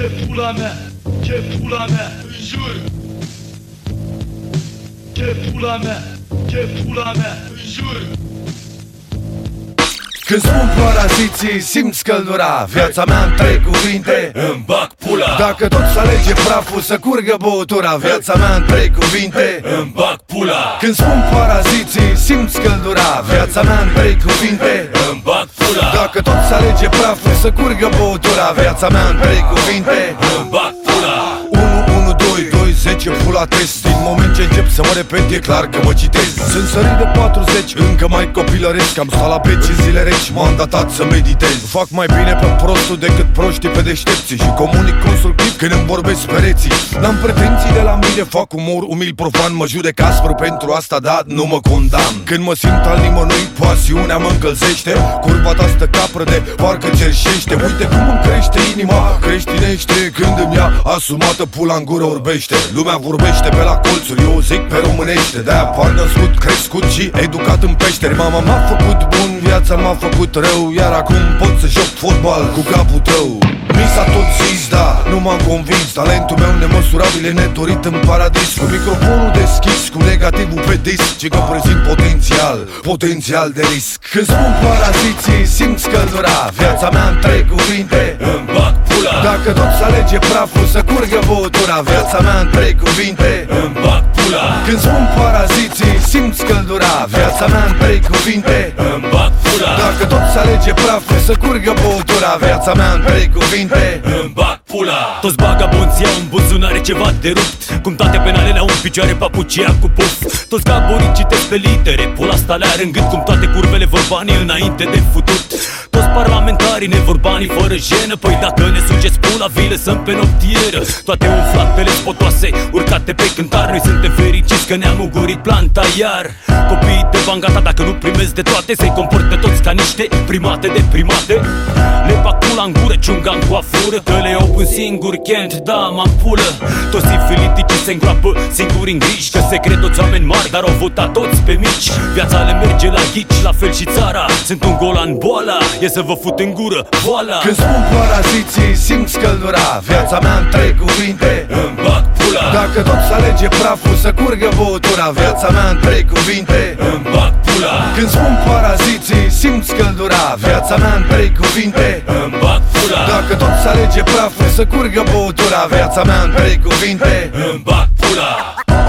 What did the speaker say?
Ce pula mea, ce pula mea, înjur. Ce pula mea, ce pula mea, înjur. Când spun paraziții, simți căldura. Viața mea în trei cuvinte, îmi bag pula. Dacă tot să alege praful să curgă băutura. Viața mea în trei cuvinte, îmi bag pula. Când spun paraziții, simți căldura. Viața mea în trei cuvinte, îmi bag pula. Dacă tot să alege praful să curgă băutura. Viața mea în trei cuvinte, îmi bag pula. 1, 1, 2, 2, 10, pula test. Din moment ce încep să mă repet, e clar că mă citez. Sunt sărit de 40, încă mai copilăresc. Am stat la beci în zile reci, m-am datat să meditez. Fac mai bine pe prostul decât proștii pe deștepții. Și comunic constructiv când îmi vorbesc pereții. N-am pretenții de la mine, fac umor umil profan. Mă judec aspru pentru asta, dar nu mă condamn. Când mă simt al nimănui, pasiunea mă încălzește. Curva ta stă capră de parcă cerșește. Uite cum îmi crește inima, creștinește. Când îmi ia asumată, pula în gură orbește. Lumea vorbește pe la colțuri, eu zic pe românește. De-aia par născut, crescut și educat în peșteri. Mama m-a făcut bun, viața m-a făcut rău. Iar acum pot să joc fotbal cu capul tău. Mi s-a tot zis, da, nu m-am convins. Talentul meu nemăsurabil e nedorit în paradis. Cu microfonul deschis, cu negativul pe disc. Ce că prezint potențial de risc. Când spun paraziții, simți căldura. Viața mea în trei cuvinte, îmi bag pula. Dacă tot să alege praful să curgă băutura. Viața mea în trei cuvinte, îmi bag pula. Când spun paraziții, simți căldura. Viața mea în trei cuvinte, îmi bag pula. Dacă tot să alege praful să curgă băutura. Viața mea în trei cuvinte, îmi bag pula. Toți bagabonții au în buzunare ceva de rupt. Cum toate penalele au în picioare papucia cu puf. Toți gaborii citesc pe litere, pula asta le are în gât. Cum toate curvele vor banii înainte de futut. Toți parlamentarii nevorbanii fără jenă. Păi dacă ne sugeți pula, vi lăsăm pe noptieră. Toate umflatele spotoase, urcate pe cântar. Noi suntem fericiți că ne-am ugurit planta. Iar copiii de bangata, dacă nu primesc de toate, se comportă toți ca niște primate de primate. Le bag pula în gură, ciunga în coafură. Că le iau un singur chent, da, m-am pulă. Toți sifiliticii se îngroapă singuri în griji. Că se cred toți oameni mari, dar au votat toți pe mici. Viața le merge la ghici, la fel și țara. Sunt un golan boala, e să vă fut în gură, voala. Când spun paraziții, simți căldura. Viața mea în trei cuvinte, îmi bag pula. Dacă tot să alege praful să curgă băutura. Viața mea în trei cuvinte, îmi bag pula. Când spun paraziții, simți căldura. Viața mea în trei cuvinte, îmi bag pula. Dacă tot să alege praful să curgă băutura. Viața mea în trei cuvinte, îmi bag pula.